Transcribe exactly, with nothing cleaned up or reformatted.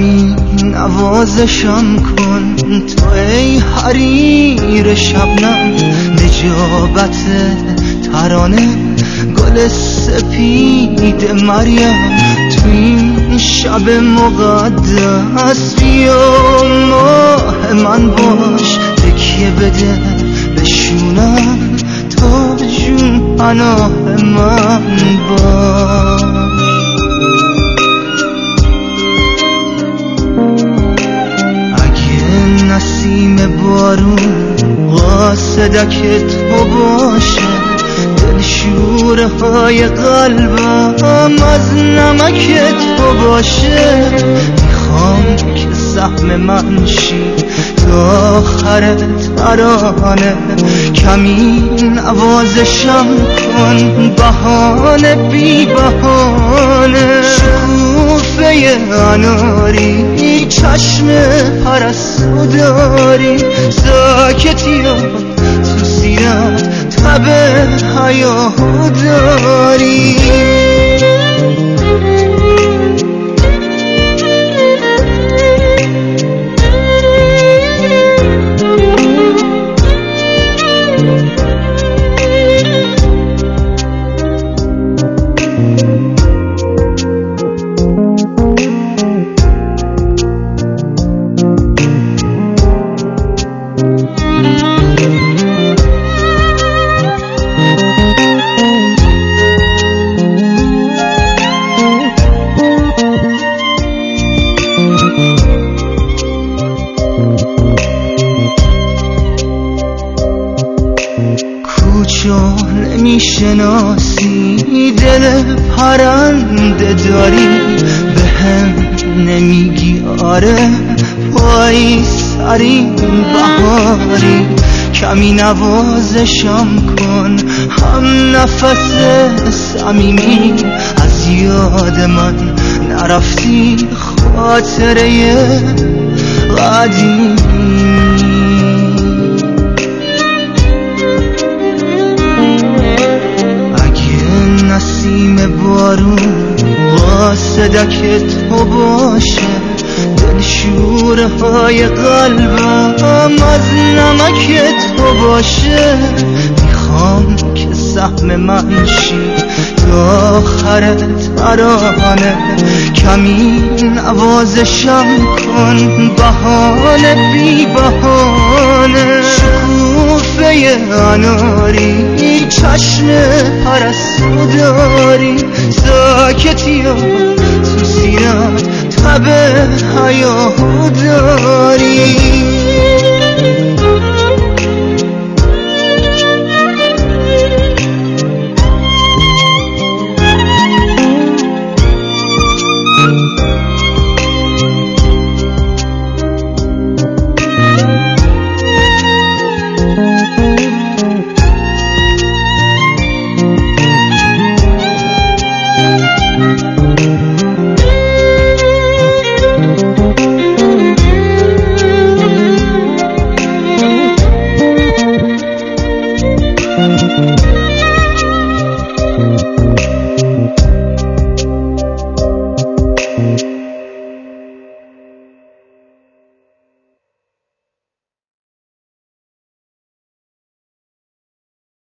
کمی نوازشم کن تو ای حریر شبنم، نجابت ترانه گل سپید مریم. تو این شب مقدس بیا ماه من باش، تکیه بده بشونم تا جون پناه من باش. اگه نسیم بارون قاصدک تو باشه، دلشوره های قلبم از نمک تو باشه. میخوام که سهم من شی تا آخر ترانه، کمی نوازشم کن بهانه بی بهانه. شکوفه اناری چشم پرستو داری، ساکتی تو سیرت تب حیا داری. چون نمیشناسی دل پرنده داری، به هم نمیگی آره پای سرین بهاری. کمی نوازشم کن هم نفس صمیمی، از یاد من نرفتی خاطره قدیمی. نسیم بارون قاصدک تو باشه، دلشوره های قلبم از نمک تو باشه. میخوام که سهم من شی تا آخر ترانه، کمی نوازشم کن بهانه بی بهانه. شکوفه اناری چشم پرستو داری، ساکتی تو سیرت تب حیا داری.